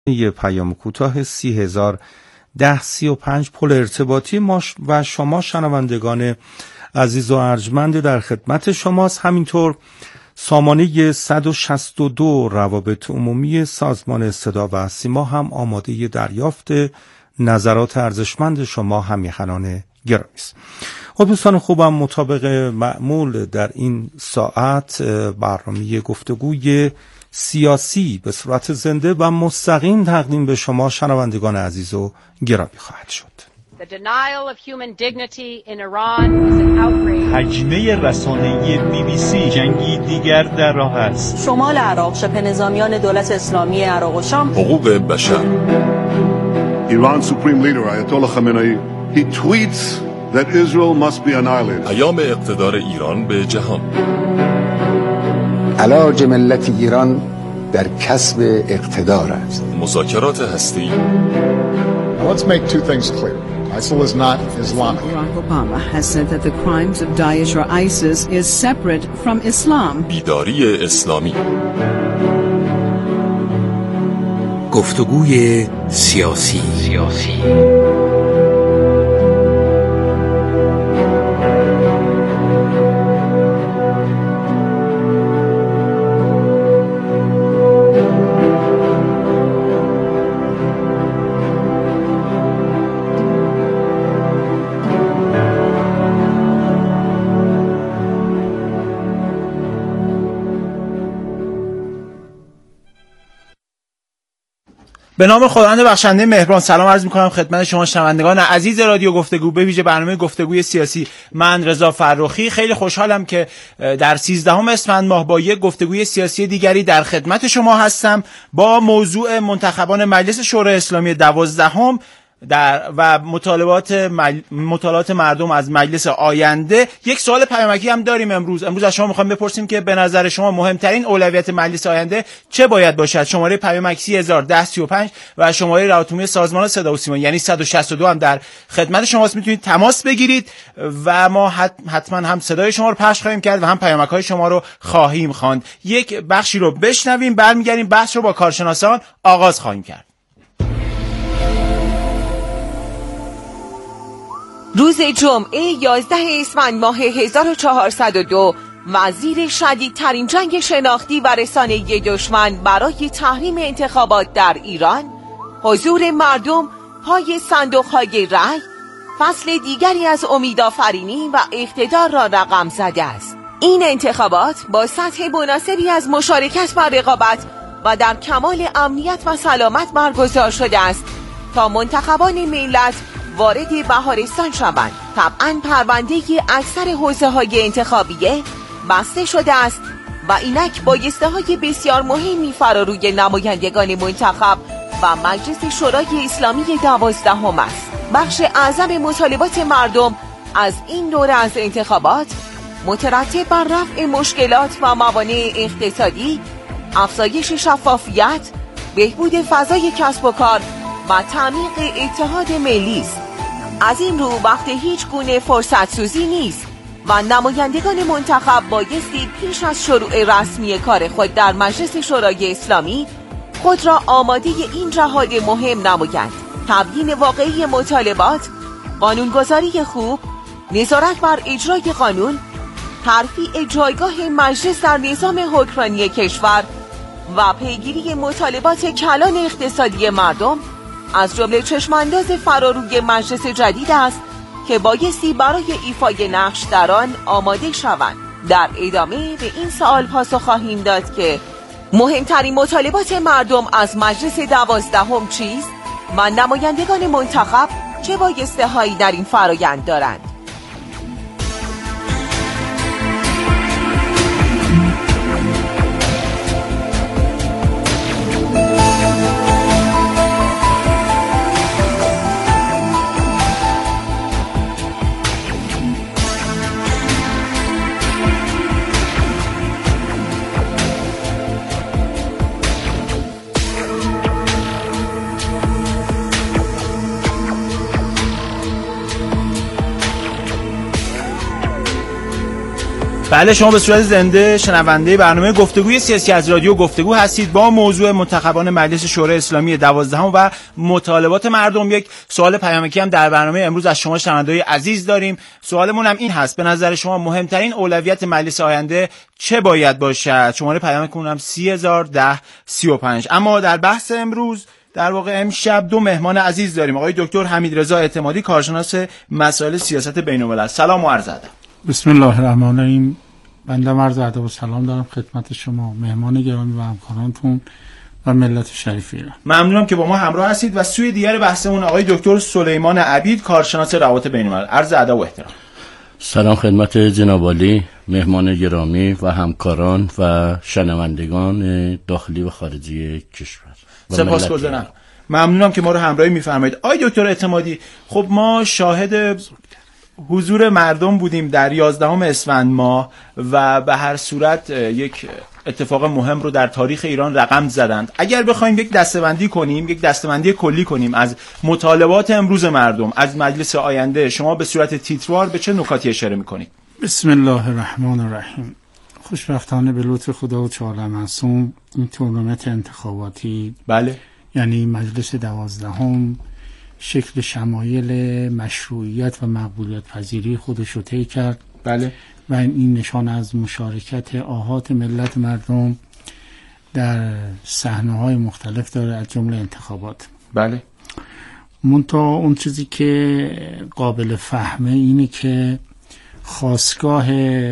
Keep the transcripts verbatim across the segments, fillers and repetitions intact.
یه پیام کوتاه سی هزار ده سی و پنج پل ارتباطی ما و شما شنوندگان عزیز و ارجمند در خدمت شماست. همینطور سامانه صد و شصت و دو روابط عمومی سازمان صدا و سیما هم آماده دریافت نظرات ارزشمند شما همیهنان گرامی است. خب دوستان خوبم، مطابق معمول در این ساعت برنامه گفتگوی سیاسی به صورت زنده و مستقیم تقدیم به شما شنوندگان عزیز و گرامی خواهد شد. هجمه رسانه‌ای بی بی سی، جنگی دیگر در راه است. شمال عراق، شبه نظامیان دولت اسلامی عراق و شام. حقوق بشر. Iran's supreme leader Ayatollah Khamenei he tweets that Israel must be annihilated. پیام اقتدار ایران به جهان. علاج ملت ایران در کسب اقتدار است. مذاکرات هستی. Let's make two things clear. ISIL is not Islamic. Barack Obama has said that the crimes of Daesh or ISIS is separate from Islam. بیداری اسلامی. گفتگوی سیاسی سیاسی به نام خداوند بخشنده مهربان سلام عرض می‌کنم خدمت شما شنوندگان عزیز رادیو گفتگو، به ویژه برنامه گفتگوی سیاسی. من رضا فرخی خیلی خوشحالم که در سیزدهم اسفند ماه با یک گفتگوی سیاسی دیگری در خدمت شما هستم با موضوع منتخبان مجلس شورای اسلامی دوازدهم در و مطالبات مل... مطالبات مردم از مجلس آینده. یک سوال پیامکی هم داریم امروز. امروز از شما میخوام بپرسیم که به نظر شما مهمترین اولویت مجلس آینده چه باید باشد؟ شماره پیامک سی هزار ده سی و پنج و شماره روابط عمومی سازمان صدا و سیما یعنی صد و شصت و دو هم در خدمت شماست. میتونید تماس بگیرید و ما حت... حتما هم صدای شما رو پخش خواهیم کرد و هم پیامک های شما رو خواهیم خواند. یک بخشی رو بشنویم، برمیگردیم بحث رو با کارشناسان آغاز خواهیم کرد. روز جمعه یازده اسفند ماه هزار و چهارصد و دو وزیر شدیدترین جنگ شناختی و رسانه‌ای دشمن برای تحریم انتخابات در ایران، حضور مردم پای صندوق‌های رأی، فصل دیگری از امیدآفرینی و اقتدار را رقم زده است. این انتخابات با سطح مناسبی از مشارکت و رقابت و در کمال امنیت و سلامت برگزار شده است تا منتخبان ملت وارد بهارستان شوند. طبعاً پرونده اکثر حوزه‌های انتخابیه بسته شده است و اینک بایسته‌های بسیار مهمی فراروی نمایندگان منتخب و مجلس شورای اسلامی دوازدهم است. بخش اعظم مطالبات مردم از این دوره از انتخابات مترتب بر رفع مشکلات و موانع اقتصادی، افزایش شفافیت، بهبود فضای کسب و کار و تعمیق اتحاد ملی است. از این رو وقت هیچ گونه فرصت سوزی نیست و نمایندگان منتخب بایستی پیش از شروع رسمی کار خود در مجلس شورای اسلامی خود را آماده این جهاد مهم نمایند. تبیین واقعی مطالبات، قانونگذاری خوب، نظارت بر اجرای قانون، ترفیع جایگاه مجلس در نظام حکمرانی کشور و پیگیری مطالبات کلان اقتصادی مردم از جمله چشمانداز فراروی مجلس جدید است که بایستی برای ایفای نقش در آن آماده شوند. در ادامه به این سوال پاسخ خواهیم داد که مهمترین مطالبات مردم از مجلس دوازدهم چیست و نمایندگان منتخب چه بایسته‌هایی در این فرایند دارند. بله، شما به صورت زنده شنونده برنامه گفتگوی سیاسی از رادیو گفتگو هستید با موضوع منتخبان مجلس شورای اسلامی دوازدهم و مطالبات مردم. یک سوال پیامکی هم در برنامه امروز از شما شنونده‌های عزیز داریم. سوالمون هم این هست: به نظر شما مهمترین اولویت مجلس آینده چه باید باشد؟ شماره پیامکمون هم سی هزار ده سی و پنج. اما در بحث امروز در واقع امشب دو مهمان عزیز داریم. آقای دکتر حمیدرضا اعتمادی، کارشناس مسائل سیاست بین‌الملل. سلام و عرض ادب. بسم الله الرحمن الرحیم. بنده عرض ادب و سلام دارم خدمت شما مهمان گرامی و همکارانتون و ملت شریف ایران. ممنونم که با ما همراه هستید. و سوی دیگر بحثمون آقای دکتر سلیمان عبید، کارشناس روابط بین‌الملل. عرض ادب و احترام. سلام خدمت جناب عالی، مهمان گرامی و همکاران و شنوندگان داخلی و خارجی کشور. سپاسگزارم. ممنونم که ما رو همراهی می‌فرمایید. آقای دکتر اعتمادی، خب ما شاهد حضور مردم بودیم در یازدهم اسفند ماه و به هر صورت یک اتفاق مهم رو در تاریخ ایران رقم زدند. اگر بخوایم یک دسته‌بندی کنیم، یک دسته‌بندی کلی کنیم از مطالبات امروز مردم، از مجلس آینده، شما به صورت تیتروار به چه نکاتی اشاره می‌کنید؟ بسم الله الرحمن الرحیم. خوشبختانه به لطف خدا و چهار معصوم این تورنمنت انتخاباتی، بله، یعنی مجلس دوازدهم، شکل شمایل مشروعیت و مقبولیت پذیری خودش رو طی کرد. بله. و این نشان از مشارکت آحاد ملت مردم در صحنه‌های مختلف داره، از جمله انتخابات. بله. منتها اون چیزی که قابل فهمه اینه که خاستگاه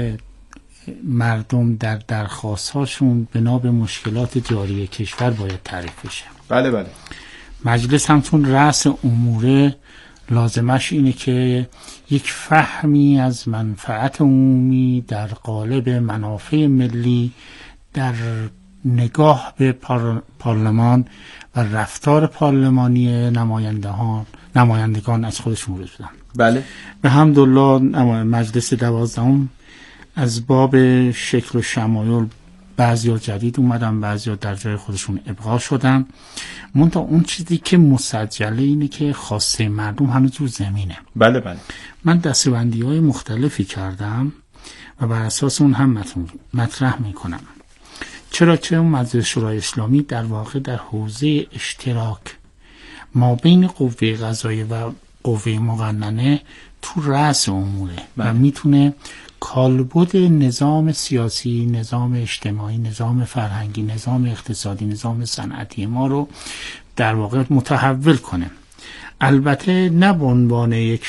مردم در درخواست‌هاشون بنا به مشکلات جاری کشور باید تعریف بشه. بله بله. مجلس همچون رأس اموره لازمش اینه که یک فهمی از منفعت عمومی در قالب منافع ملی در نگاه به پار... پارلمان و رفتار پارلمانی نمایندگان نمایندگان از خودشون بدن. بله. به حمدالله مجلس دوازدهم از باب شکل و شمایل بعضیا جدید اومدن، بعضیا در جای خودشون ابقا شدن. منتها اون چیزی که مسجله اینه که خواسته مردم هنوز رو زمینه. بله بله. من دسته‌بندی های مختلفی کردم و بر اساس اون هم مطرح میکنم. چرا چه اون مجلس شورای اسلامی در واقع در حوزه اشتراک ما بین قوه قضاییه و قوه مقننه تو رأس اموره. بله. و میتونه کالبد نظام سیاسی، نظام اجتماعی، نظام فرهنگی، نظام اقتصادی، نظام صنعتی ما رو در واقع متحول کنه. البته نه به عنوان یک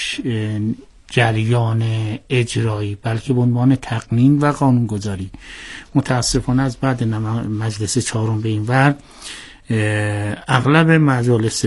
جریان اجرایی، بلکه به عنوان تقنین و قانونگذاری. متاسفانه از بعد مجلس چهارم به این ور اغلب مجالس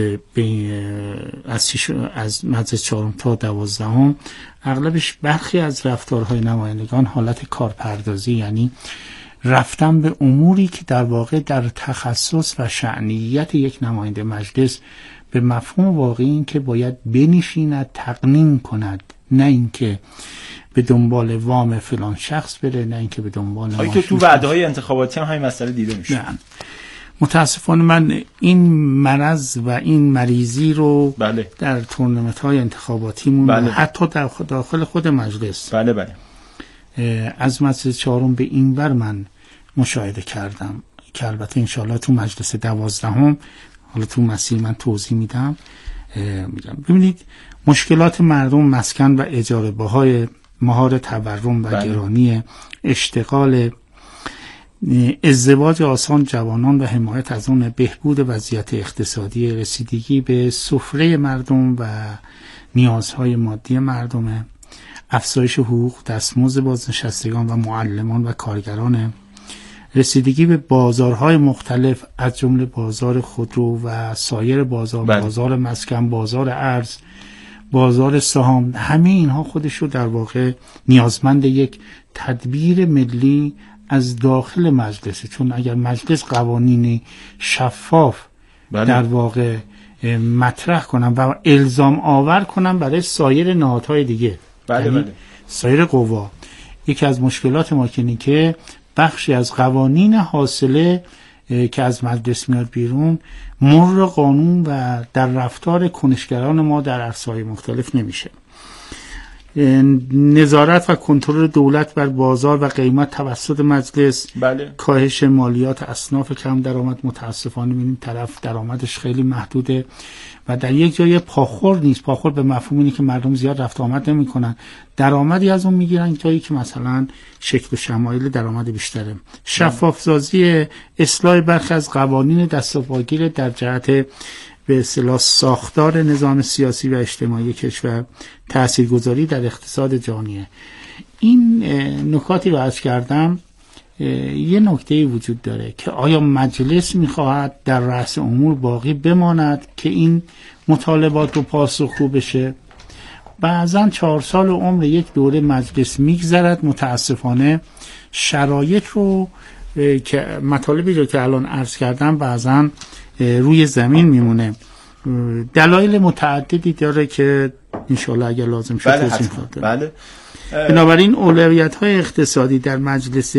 از از مجلس چهارم تا دوازدهم اغلبش برخی از رفتارهای نمایندگان حالت کارپردازی، یعنی رفتن به اموری که در واقع در تخصص و شأنیت یک نماینده مجلس به مفهوم واقعی این که باید بنشیند تقنین کند، نه اینکه به دنبال وام فلان شخص بره، نه اینکه به دنبال آیا که تو وعده‌های انتخاباتی هم همین مسئله دیده میشه. نه. متاسفانه من این مرض و این مریضی رو بله. در تورنمنت‌های انتخاباتیمون بله. حتی در داخل خود مجلس بله بله. از مجلس چهارم به این ور من مشاهده کردم که البته انشاءالله تو مجلس دوازدهم حالا تو مسیر من توضیح میدم. میدم ببینید مشکلات مردم، مسکن و اجاره بهای، مهار تورم و بله. گرانی، اشتغال، ازدواج آسان جوانان و حمایت از اون، بهبود وضعیت اقتصادی، رسیدگی به سفره مردم و نیازهای مادی مردم، افزایش حقوق، دستمزد بازنشستگان و معلمان و کارگران، رسیدگی به بازارهای مختلف از جمله بازار خودرو و سایر بازار، بله. بازار مسکن، بازار ارز، بازار سهام، همه اینها خودش رو در واقع نیازمند یک تدبیر ملی از داخل مجلسه. چون اگر مجلس قوانین شفاف بله. در واقع مطرح کنن و الزام آور کنن برای سایر نهادهای دیگه، بله بله. سایر قوا، یکی از مشکلات ما اینه که بخشی از قوانین حاصله که از مجلس میاد بیرون مر قانون و در رفتار کنشگران ما در عرصه‌های مختلف نمیشه. نظارت و کنترل دولت بر بازار و قیمت توسط مجلس، بله. کاهش مالیات اصناف کم درآمد، متاسفانه این طرف درآمدش خیلی محدوده و در یک جای پاخور نیست. پاخور به مفهوم اینه که مردم زیاد رفت آمد نمی‌کنن، درآمدی از اون میگیرن جایی که مثلا شکل و شمایل درآمد بیشتره. شفافسازی اصلاح برخی از قوانین دست و پاگیر در جهت به اصطلاح ساختار نظام سیاسی و اجتماعی کشور، تاثیرگذاری در اقتصاد جهانی. این نکاتی رو عرض کردم. یه نکته‌ای وجود داره که آیا مجلس میخواهد در رأس امور باقی بماند که این مطالبات رو پاسخگو بشه؟ بعضا چهار سال عمر یک دوره مجلس میگذرد، متاسفانه شرایط رو که مطالبی رو که الان عرض کردم بعضا روی زمین میمونه. دلایل متعددی داره که انشالله اگر لازم شد بله توضیح خواهم. بله. بله. بنابراین اولویت‌های اقتصادی در مجلس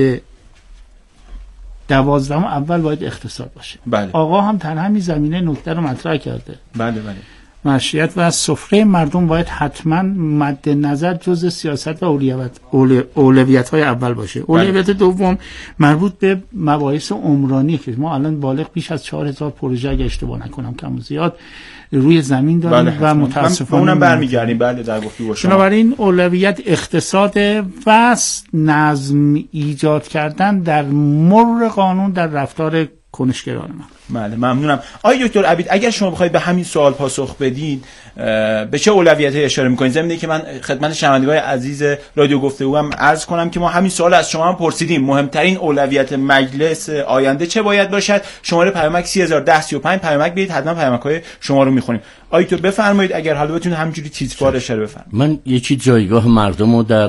دوازدهم اول باید اقتصاد باشه. بله. آقا هم تنها همین زمینه نکته رو مطرح کرده. بله بله. معیشت و سفره مردم باید حتما مد نظر جزء سیاست و اولویت اولویت های اول باشه. اولویت دوم مربوط به مباحث عمرانی که ما الان بالغ بیش از چهار هزار پروژه اگه اشتباه نکنم کم و زیاد روی زمین داریم بله و متاسفانه اونم برمیگردیم. بله در گفتگو با شما. بنابراین اولویت اقتصاد و نظم ایجاد کردن در مر قانون در رفتار کنشگران ما. بله ممنونم. آقای دکتر عبید اگر شما بخواید به همین سوال پاسخ بدید به چه اولویت‌هایی اشاره می‌کنید؟ ضمن که من خدمت شنوندگان عزیز رادیو گفتگو هم عرض کنم که ما همین سوال از شما هم پرسیدیم، مهمترین اولویت مجلس آینده چه باید باشد؟ شماره پیامک سه هزار و ده سی و پنج پیامک بدید، حتما پیامک‌های شما رو می‌خونیم. آقای دکتر بفرمایید اگر حالا بتونید همینجوری تیتروار اشاره بفرمایید. من یکی جایگاه مردم رو در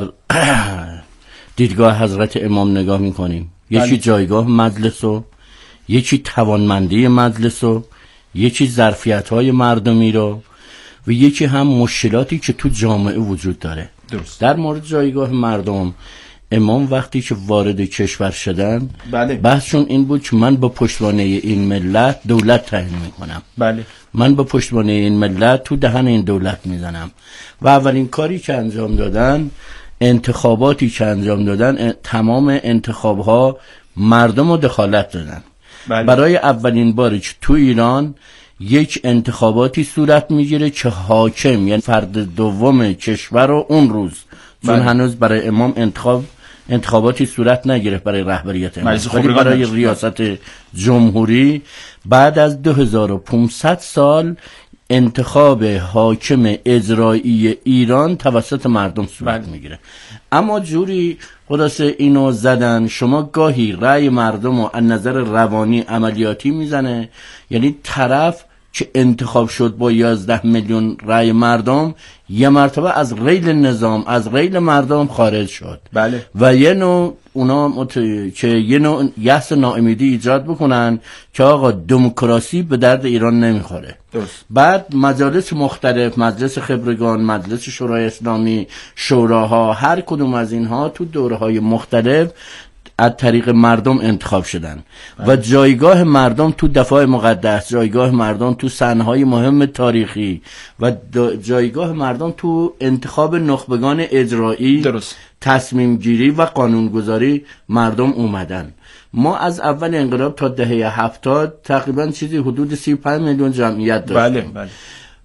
دیدگاه حضرت امام نگاه می‌کنیم، یکی جایگاه مجلس رو، یکی توانمندی مجلس رو، یکی ظرفیت‌های مردمی رو و یکی هم مشکلاتی که تو جامعه وجود داره. درست. در مورد جایگاه مردم، امام وقتی که وارد کشور شدن بله. بحثشون این بود که من با پشتوانه این ملت دولت تعیین میکنم. بله. من با پشتوانه این ملت تو دهن این دولت میزنم و اولین کاری که انجام دادن، انتخاباتی که انجام دادن، تمام انتخابها مردم رو دخالت دادن. بله. برای اولین باری که تو ایران یک انتخاباتی صورت میگیره که حاکم یعنی فرد دوم کشور رو اون روز، چون بله. هنوز برای امام انتخاب انتخاباتی صورت نگرفت برای رهبریت امام، ولی برای ریاست جمهوری بعد از دو هزار و پانصد سال انتخاب حاکم اجرایی ایران توسط مردم صورت بله. میگیره. اما جوری خلاصه اینو زدن، شما گاهی رأی مردم رو از نظر روانی عملیاتی میزنه، یعنی طرف که انتخاب شد با یازده میلیون رأی مردم یه مرتبه از ریل نظام، از ریل مردم خارج شد. بله. و یه نوع اونا مت... که یه نوع یأس ناامیدی ایجاد بکنن که آقا دموکراسی به درد ایران نمیخوره. درست. بعد مجالس مختلف، مجلس خبرگان، مجلس شورای اسلامی، شوراها، هر کدوم از اینها تو دوره‌های مختلف از طریق مردم انتخاب شدن بله. و جایگاه مردم تو دفاع مقدس، جایگاه مردم تو صحنه‌های مهم تاریخی و جایگاه مردم تو انتخاب نخبگان اجرایی، درست. تصمیم گیری و قانونگذاری مردم اومدن. ما از اول انقلاب تا دهه هفتاد تقریبا چیزی حدود سی و پنج میلیون جمعیت داشتیم. بله بله.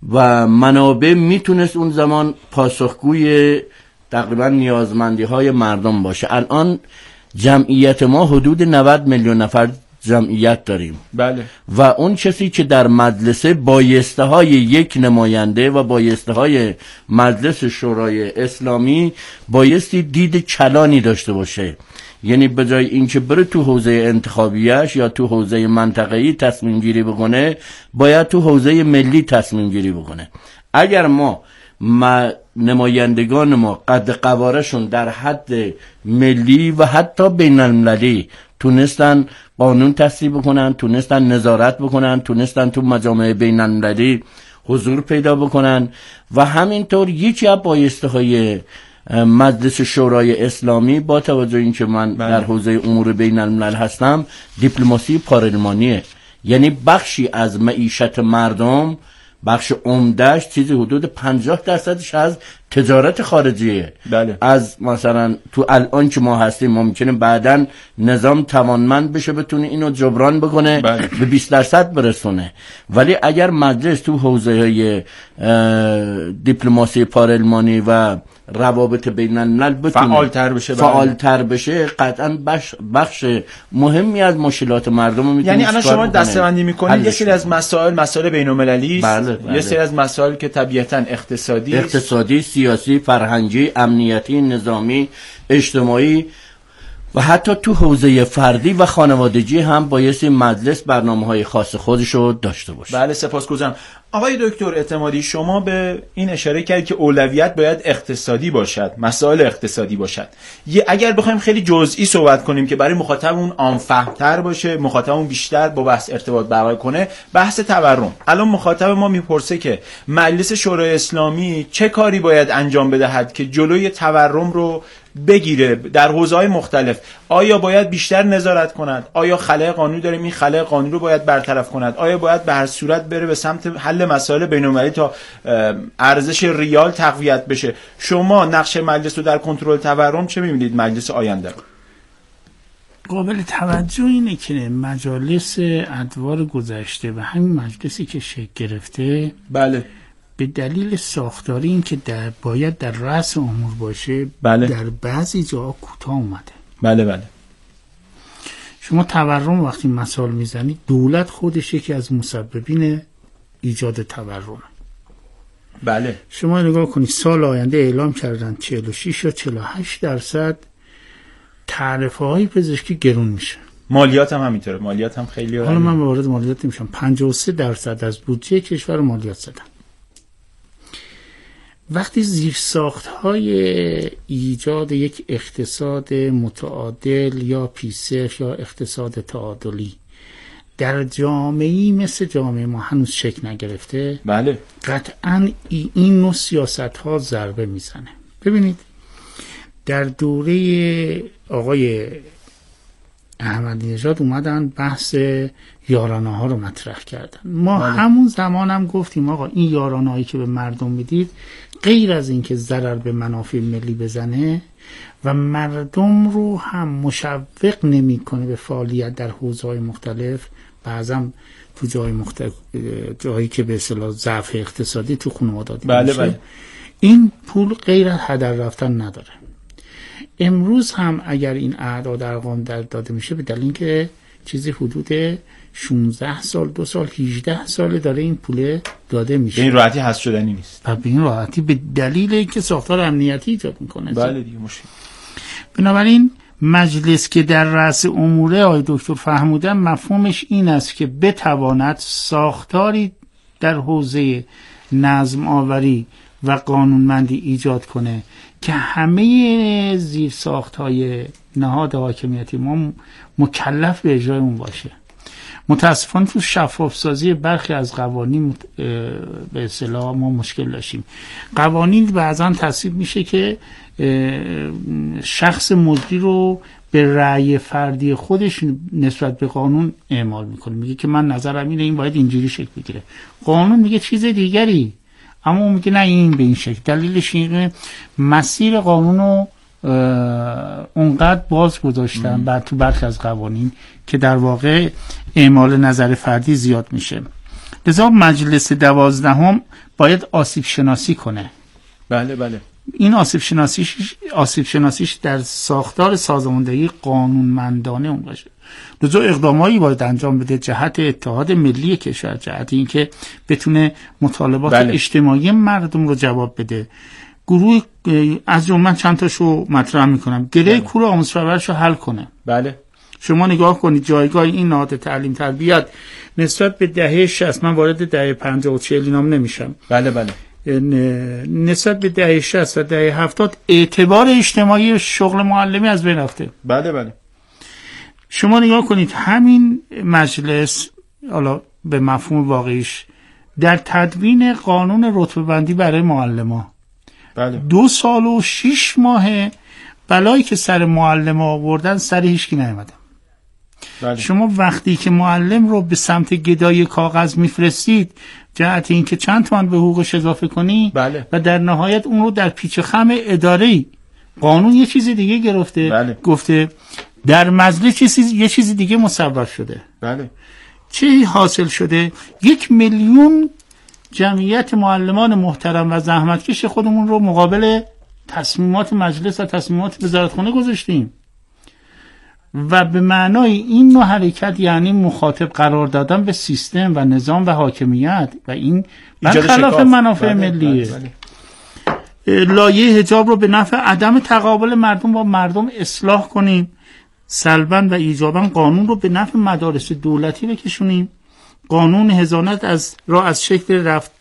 و منابع میتونست اون زمان پاسخگوی تقریبا نیازمندی های مردم باشه. الان جمعیت ما حدود نود میلیون نفر جمعیت داریم. بله. و اون کسی که در مجلسه بایسته های یک نماینده و بایسته های مجلس شورای اسلامی بایستی دید کلانی داشته باشه، یعنی به جای اینکه بره تو حوزه انتخابیش یا تو حوزه منطقه‌ای تصمیم گیری بکنه، باید تو حوزه ملی تصمیم گیری بکنه. اگر ما ما نمایندگان ما قد قوارشون در حد ملی و حتی بین المللی تونستن قانون تصویب بکنن، تونستن نظارت بکنن، تونستن تو مجامع بین المللی حضور پیدا بکنن و همینطور یکی از بایسته های مجلس شورای اسلامی با توجه اینکه من بله. در حوزه امور بین الملل هستم، دیپلماسی پارلمانیه، یعنی بخشی از معیشت مردم بخش عمدهش چیزی حدود پنجاه درصدش از تجارت خارجیه. بله. از مثلا تو الان که ما هستیم ممکنه بعداً نظام توانمند بشه بتونه اینو جبران بکنه. بله. به بیست درصد برسونه. ولی اگر مجلس تو حوزه دیپلماسی پارلمانی و روابط بین الملل بتونه فعالتر بشه فعالتر بشه قطعاً بخش, بخش مهمی از مشکلات مردم رو میتونه. یعنی الان شما دسته‌بندی میکنید یه سری از مسائل مسائل بین‌المللی است. بله، بله. یه سری از مسائل که طبیعتاً اقتصادی اقتصادی، سیاسی، فرهنگی، امنیتی، نظامی، اجتماعی و حتی تو حوزه فردی و خانوادگی هم بایستی مجلس برنامه‌های خاص خودش رو داشته باشه. بله سپاسگزارم. آقای دکتر اعتمادی شما به این اشاره کردید که اولویت باید اقتصادی باشد، مسائل اقتصادی باشد. یه اگر بخوایم خیلی جزئی صحبت کنیم که برای مخاطبمون عام‌فهم‌تر باشه، مخاطبمون بیشتر با بحث ارتباط برقرار کنه، بحث تورم. الان مخاطب ما میپرسه که مجلس شورای اسلامی چه کاری باید انجام بدهد که جلوی تورم رو بگیره در حوزه‌های مختلف. آیا باید بیشتر نظارت کند؟ آیا خلأ قانونی داریم این خلأ قانونی رو باید برطرف کند؟ آیا باید به هر صورت بره به سمت حل مسائل بین‌المللی تا ارزش ریال تقویت بشه؟ شما نقش مجلس رو در کنترل تورم چه می‌بینید مجلس آینده رو؟ قابل توجه اینه که مجالس ادوار گذشته و همین مجلسی که شکل گرفته بله به دلیل ساختاری این که در باید در رأس امور باشه بله. در بعضی جاها کوتاه اومده. بله بله. شما تورم وقتی مثال میزنید دولت خودش یکی از مسببین ایجاد تورم. بله. شما نگاه کنید سال آینده اعلام کردن چهل و شش یا چهل و هشت درصد تعرفه های پزشکی گرون میشه. مالیات هم همینطوره. مالیات هم خیلی حالا من وارد مالیات نمیشم. پنجاه و سه درصد از بودجه کشور مالیات زدن. وقتی زیرساخت‌های ایجاد یک اقتصاد متعادل یا پیسر یا اقتصاد تعادلی در جامعه‌ای مثل جامعه ما هنوز شکل نگرفته، بله قطعاً این نوع سیاست‌ها ضربه میزنه. ببینید در دوره آقای احمدی نژاد اومدن بحث یارانه ها رو مطرح کردن. ما بله. همون زمان هم گفتیم آقا این یارانه هایی که به مردم میدید غیر از این که ضرر به منافع ملی بزنه و مردم رو هم مشوق نمیکنه به فعالیت در حوزه‌های مختلف، بعضا تو جای مختلف جایی که به اصطلاح ضعف اقتصادی تو خانواده‌ها بله میشه بله. این پول غیر از هدر رفتن نداره. امروز هم اگر این اعداد ارقام در داده میشه به دلیل اینکه چیزی حدود شانزده سال دو سال هجده سال داره این پول داده میشه. به این راحتی حذف شدنی نیست. به این راحتی به دلیل اینکه ساختار امنیتی ایجاد میکنه. بله دیگه مشکل. بنابراین مجلس که در رأس اموره آقای دکتر فرمودن مفهومش این است که بتواند ساختاری در حوزه نظم آوری و قانونمندی ایجاد کنه که همه زیر ساخت‌های نهاد حاکمیتی ما مکلف به اجرای اون باشه. متاسفانه تو شفاف سازی برخی از قوانین به اصطلاح ما مشکل داشتیم. قوانین بعضا تصویب میشه که شخص مجری رو به رأی فردی خودش نسبت به قانون اعمال میکنه، میگه که من نظرم اینه این باید اینجوری شکل بگیره، قانون میگه چیز دیگری، اما اون میگه نه این به این شکل. دلیلش اینه مسیر قانون رو اونقدر باز گذاشتن بعد تو برخی از قوانین که در واقع اعمال نظر فردی زیاد میشه. لذا مجلس دوازدهم باید آسیب شناسی کنه. بله بله. این آسیب شناسیش آسیب شناسیش در ساختار سازماندهی قانونمندانه اون باشه. لذا اقدامایی باید انجام بده جهت اتحاد ملی کشور، جهت اینکه بتونه مطالبات بله. اجتماعی مردم رو جواب بده. گروه از جمله چند تاشو مطرح میکنم. گره بله. کور آموزش پرورش رو حل کنه. بله. شما نگاه کنید جایگاه این نهاد تعلیم تربیت نسبت به دهه شصت، من وارد دهه پنجاه و چهل اینام نمیشم. بله بله. نسبت به دهه شصت و دهه هفتاد اعتبار اجتماعی شغل معلمی از بین رفته. بله بله. شما نگاه کنید همین مجلس حالا به مفهوم واقعیش در تدوین قانون رتبه بندی برای معلما بله. دو سال و شش ماه بلایی که سر معلم آوردن سر هیچکی نیومدن. بله. شما وقتی که معلم رو به سمت گدای کاغذ میفرستید جهت این که چند تومن به حقوقش اضافه کنی بله. و در نهایت اون رو در پیچ خم اداری قانون یه چیز دیگه گرفته بله. گفته در مجلس چیز یه چیز دیگه مصوب شده. بله. چه حاصل شده؟ یک میلیون جمعیت معلمان محترم و زحمتکش خودمون رو مقابل تصمیمات مجلس و تصمیمات وزارتخانه گذاشتیم و به معنای این نوع حرکت یعنی مخاطب قرار دادن به سیستم و نظام و حاکمیت و این برخلاف منافع بله. ملیه. بله. بله. لایه حجاب رو به نفع عدم تقابل مردم با مردم اصلاح کنیم، سلباً و ایجاباً قانون رو به نفع مدارس دولتی بکشونیم، قانون حضانت از را از شکل رفت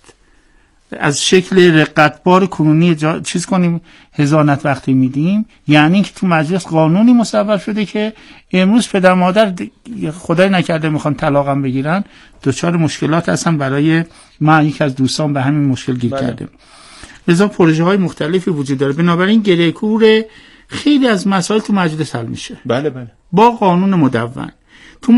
از شکل رقتبار کنونی جا... چیز کنیم حضانت وقتی میدیم، یعنی اینکه تو مجلس قانونی مصوب شده که امروز پدر مادر خدای نکرده میخوان طلاقم بگیرن دچار مشکلات هستن. برای من یک از دوستان به همین مشکل گیر بله. کرده. لذا پروژه های مختلفی وجود داره، بنابراین گره کور خیلی از مسائل تو مجلس حل میشه. بله بله. با قانون مدون. تو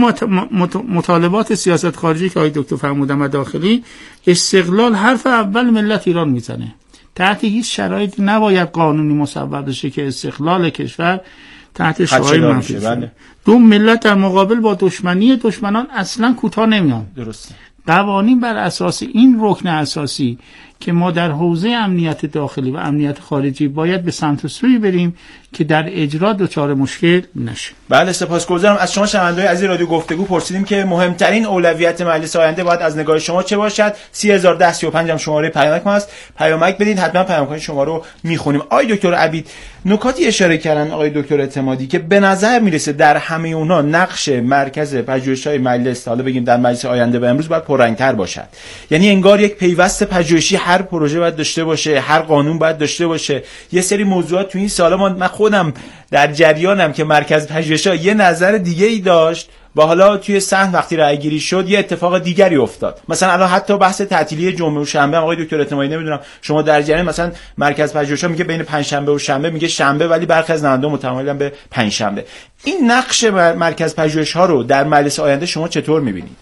مطالبات سیاست خارجی که آقای دکتر فرمودن و داخلی، استقلال حرف اول ملت ایران میزنه. تحت هیچ شرایطی نباید قانونی مصوب بشه که استقلال کشور تحت شعار منفی بشه. دو ملت در مقابل با دشمنی دشمنان اصلا کوتاه نمیان. درسته. قوانین بر اساس این رکن اساسی که ما در حوزه امنیت داخلی و امنیت خارجی باید به سمت سوی بریم که در اجرا دچار مشکل نشه. بله سپاسگزارم. از شما شنونده‌های عزیز رادیو گفتگو پرسیدیم که مهمترین اولویت مجلس آینده باید از نگاه شما چه باشد. سه هزار و ده سی و پنج هم شماره پیامک ما است. پیامک بدید، حتما پیامک شما رو میخونیم. آقای دکتر عبید نکاتی اشاره کردن آقای دکتر اعتمادی که به نظر میرسه در همه اونها نقش مرکز پژوهش‌های مجلس، حالا بگیم در مجلس آینده و امروز، باید پررنگ‌تر باشد. یعنی انگار یک پیوست پژوهشی هر پروژه باید داشته باشه، هر قانون باید داشته باشه. یه سری موضوعات تو این سالا من خودم در جریانم که مرکز پژوهش‌ها یه نظر دیگه ای داشت و حالا توی صحن وقتی رأی گیری شد یه اتفاق دیگری افتاد. مثلا الان حتی بحث تعطیلی جمعه و شنبه، آقای دکتر اعتمادی نمیدونم شما در جریان، مثلا مرکز پژوهش‌ها میگه بین پنجشنبه و شنبه میگه شنبه، ولی برخی از نمایندگان متمایلن به پنجشنبه. این نقش مرکز پژوهش‌ها رو در مجلس آینده شما چطور می‌بینید؟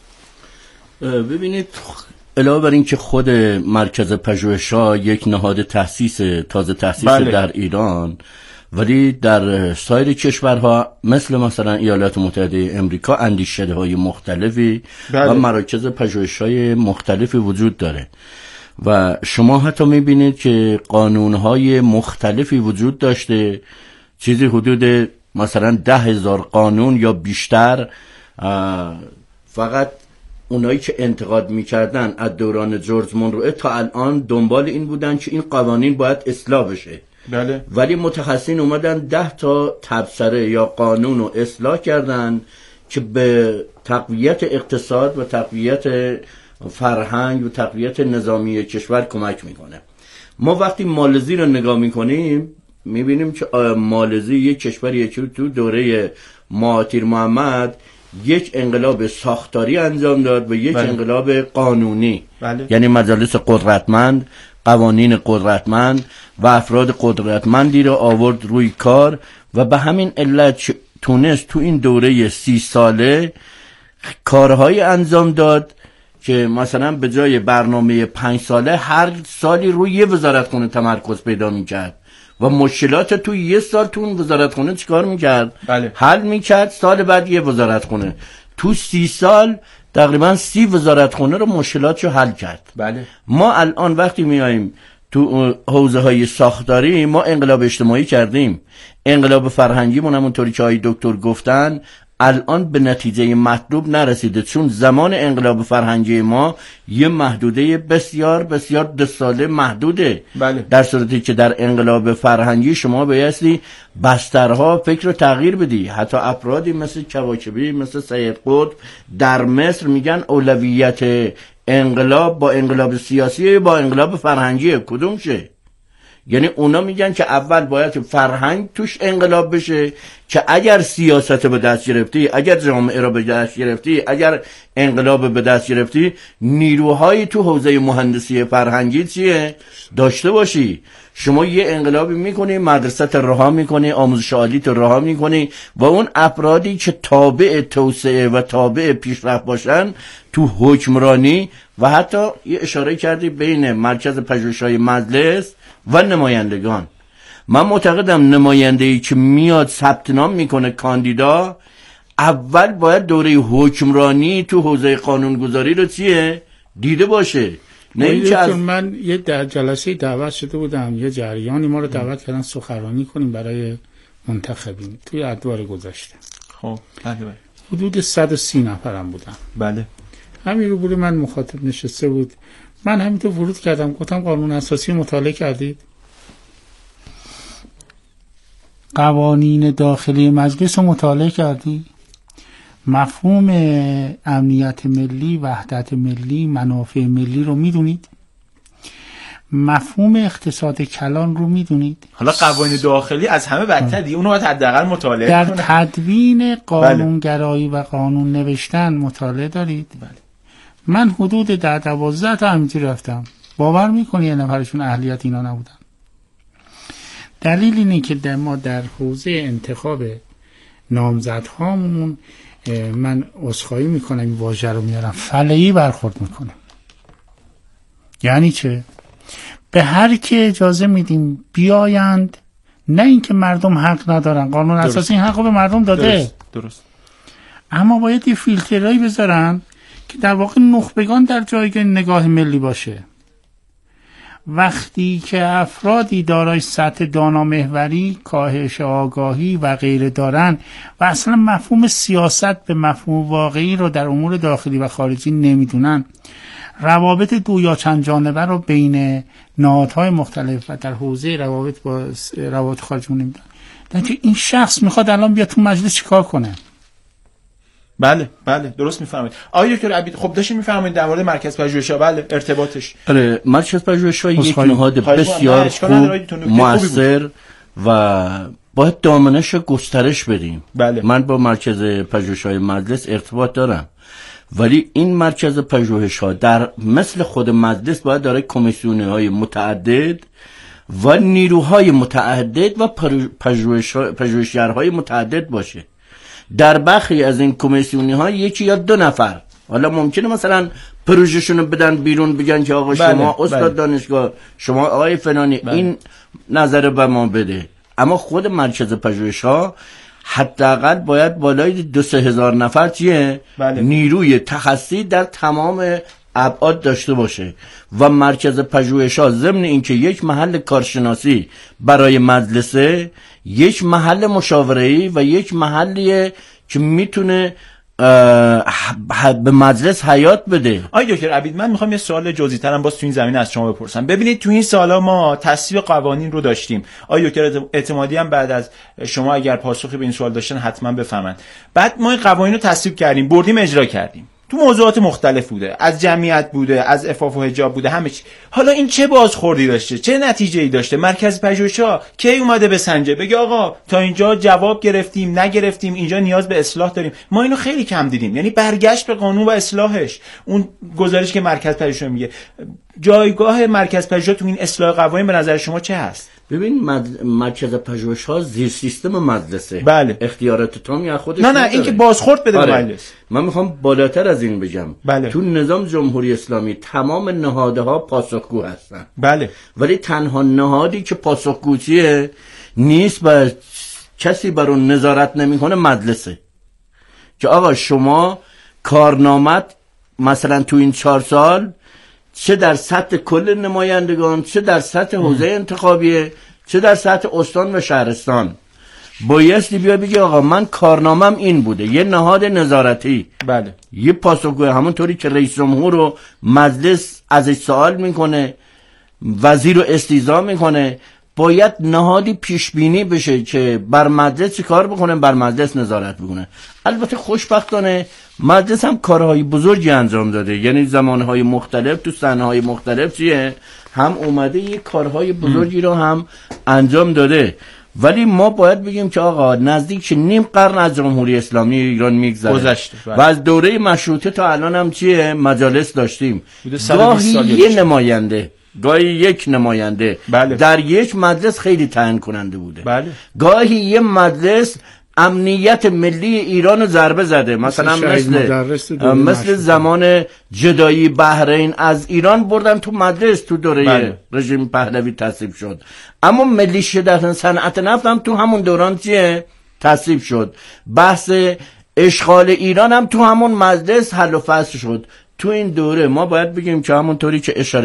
ببینید، علاوه بر این که خود مرکز پژوهش‌ها یک نهاد تأسیس تازه تأسیس بله. در ایران، ولی در سایر کشورها مثل مثلا ایالات متحده امریکا اندیشه‌های مختلفی بله. و مراکز پژوهش‌های مختلفی وجود داره و شما حتی می‌بینید که قانون‌های مختلفی وجود داشته، چیزی حدود مثلا ده هزار قانون یا بیشتر. فقط اونایی که انتقاد می‌کردن از دوران جورج مونروه تا الان دنبال این بودن که این قوانین باید اصلاح بشه. بله. ولی متخصصین اومدن ده تا تبصره یا قانون رو اصلاح کردن که به تقویت اقتصاد و تقویت فرهنگ و تقویت نظامی کشور کمک میکنه. ما وقتی مالزی رو نگاه میکنیم میبینیم که مالزی یک کشوریه که تو دوره مهاتیر محمد یک انقلاب ساختاری انجام داد و یک بله. انقلاب قانونی بله. یعنی مجالس قدرتمند، قوانین قدرتمند و افراد قدرتمندی رو آورد روی کار و به همین علت تونست تو این دوره سی ساله کارهای انجام داد که مثلا به جای برنامه پنج ساله هر سالی روی یه وزارتخونه تمرکز پیدا میکرد و مشکلات تو یه سال تو اون وزارتخونه چیکار میکرد؟ بله. حل میکرد. سال بعد یه وزارتخونه، تو سی سال تقریبا سی وزارتخونه رو مشکلاتشو حل کرد. بله. ما الان وقتی میاییم تو حوزه های ساختاری، ما انقلاب اجتماعی کردیم، انقلاب فرهنگی مون همونطوری که آقای دکتر گفتن الان به نتیجه مطلوب نرسیده، چون زمان انقلاب فرهنگی ما یه محدوده بسیار بسیار دو ساله محدوده. بله. در صورتی که در انقلاب فرهنگی شما بایستی بسترها فکر رو تغییر بدی. حتی افرادی مثل کواکبی، مثل سید قطب در مصر میگن اولویت انقلاب با انقلاب سیاسی با انقلاب فرهنگی کدوم شه؟ یعنی اونا میگن که اول باید فرهنگ توش انقلاب بشه که اگر سیاست به دست گرفتی، اگر جامعه را به دست گرفتی، اگر انقلاب به دست گرفتی، نیروهایی تو حوزه مهندسی فرهنگی چیه داشته باشی. شما یه انقلابی میکنی، مدرسه رها میکنی، آموزش عالی رها میکنی و اون افرادی که تابع توسعه و تابع پیشرفت باشن تو حکمرانی و حتی یه اشاره کردی بین مرکز پژوهش‌های مجلس و نمایندگان. من معتقدم نماینده‌ای که میاد ثبت نام میکنه کاندیدا، اول باید دوره حکمرانی تو حوزه قانونگذاری رو چیه دیده باشه. نه اینکه از من یه در جلسه دعوت شده بودم، یه جریانی ما رو دعوت کردن سخنرانی کنیم برای منتخبین توی ادوار گذشته. خب بله بله حدود صد و سی نفرم بودن. بله همین رو بود من مخاطب نشسته بود. من همینطور ورود کردم، گفتم قانون اساسی مطالعه کردید؟ قوانین داخلی مجلس رو مطالعه کردی؟ مفهوم امنیت ملی، وحدت ملی، منافع ملی رو میدونید؟ مفهوم اقتصاد کلان رو میدونید؟ حالا قوانین داخلی از همه بدتر دیگه، اونو باید حداقل مطالعه در کنه. تدوین قانونگرایی و قانون نوشتن مطالعه دارید؟ بله. من حدود در دوازده تا همینجوری رفتم. باور میکنی یه نفرشون اهلیت اینا نبودن. دلیل اینه که در ما در حوزه انتخاب نامزدهامون، من عذرخواهی میکنم این واژه رو میارم، فلهی برخورد میکنه. یعنی چه؟ به هر کی اجازه میدیم بیایند، نه اینکه مردم حق ندارن، قانون اساسی این حق رو به مردم داده. درست. درست. اما باید یه فیلترایی بذارن که در واقع نخبگان در جایگاه نگاه ملی باشه. وقتی که افرادی دارای سطح دانامحوری، کاهش آگاهی و غیره دارن و اصلا مفهوم سیاست به مفهوم واقعی رو در امور داخلی و خارجی نمیدونن، روابط دو یا چند جانبه رو بین نهادهای مختلف و در حوزه روابط با روابط خارجی نمیدونن، در که این شخص میخواد الان بیاد تو مجلس چیکار کنه؟ بله بله درست میفهمید. آقای دکتر عبید، خب داشتین میفهمید در مورد مرکز پژوهش‌ها، بله ارتباطش. آره، مرکز پژوهش‌ها یک نهاد بسیار خوب، موثر و باید دامنش گسترش بدیم. بله. من با مرکز پژوهش‌های مجلس ارتباط دارم، ولی این مرکز پژوهش‌ها در مثل خود مجلس باید داره کمیسیون‌های متعدد و نیروهای متعدد و پژوهشگرهای متعدد باشه. در بخشی از این کمیسیونی ها یکی یا دو نفر، حالا ممکنه مثلا پروژهشون بدن بیرون، بگن که آقا بله، شما استاد بله. دانشگاه، شما آقای فلانی بله. این نظر به ما بده. اما خود مرکز پژوهش ها حداقل باید بالای دو سه هزار نفر چیه بله. نیروی تخصصی در تمام ابعاد داشته باشه و مرکز پژوهش ها ضمن اینکه یک محل کارشناسی برای مجلسه، یک محل مشاوره‌ای و یک محلیه که میتونه به مجلس حیات بده. آقای دکتر عبید، من میخوام یه سوال جزئی‌ترم باز تو این زمینه از شما بپرسم. ببینید تو این سالا ما تصویب قوانین رو داشتیم. آقای دکتر اعتمادی هم بعد از شما اگر پاسخی به این سوال داشتن حتما بفهمند. بعد ما این قوانین رو تصویب کردیم، بردیم اجرا کردیم. تو موضوعات مختلف بوده، از جمعیت بوده، از عفاف و حجاب بوده، همه چی. حالا این چه بازخوردی داشته؟ چه نتیجه‌ای داشته؟ مرکز پژوهش‌ها کی اومده به سنجه بگه آقا تا اینجا جواب گرفتیم، نگرفتیم، اینجا نیاز به اصلاح داریم؟ ما اینو خیلی کم دیدیم. یعنی برگشت به قانون و اصلاحش. اون گزارش که مرکز پژوهش‌ها میگه، جایگاه مرکز پژوهش‌ها تو این اصلاح قوانین به نظر شما چه هست؟ ببین مد... مرکز پژوهش‌ها زیر سیستم مجلسه. بله. اختیارات تامی از خودش نه نه این که بازخورد بده آره. به مجلس. من میخوام بالاتر از این بگم. بله. تو نظام جمهوری اسلامی تمام نهادها پاسخگو هستن. بله. ولی تنها نهادی که پاسخگویه نیست و کسی بر اون نظارت نمیکنه مجلسه. که آقا شما کارنامت مثلا تو این چهار سال چه در سطح کل نمایندگان، چه در سطح حوزه انتخابیه، چه در سطح استان و شهرستان، بایستی بیا بگی آقا من کارنامم این بوده. یه نهاد نظارتی، بله، یه پاسخگوی، همونطوری که رئیس جمهور رو مجلس ازش سوال میکنه، وزیر رو استیضاح میکنه، باید نهادی پیش بینی بشه که بر مجلس چی کار بکنه، بر مجلس نظارت بکنه. البته خوشبختانه مجلس هم کارهای بزرگی انجام داده، یعنی زمانهای مختلف تو سنهای مختلف چیه هم اومده یه کارهای بزرگی رو هم انجام داده. ولی ما باید بگیم که آقا نزدیک نیم قرن از جمهوری اسلامی ایران میگذره و از دوره مشروطه تا الان هم چیه مجالس داشتیم، گاهی یه نماینده گاهی یک نماینده بله. در یک مجلس خیلی تعیین کننده بوده بله. گاهی یه مجلس امنیت ملی ایران رو ضربه زده، مثلا مثل مثل زمان جدایی بحرین از ایران بردن تو مجلس تو دوره بله. رژیم پهلوی تصویب شد. اما ملی شدت صنعت نفت هم تو همون دوران چیه تصویب شد. بحث اشغال ایران هم تو همون مجلس حل و فصل شد. تو این دوره ما باید بگیم که همونطوری که اشاره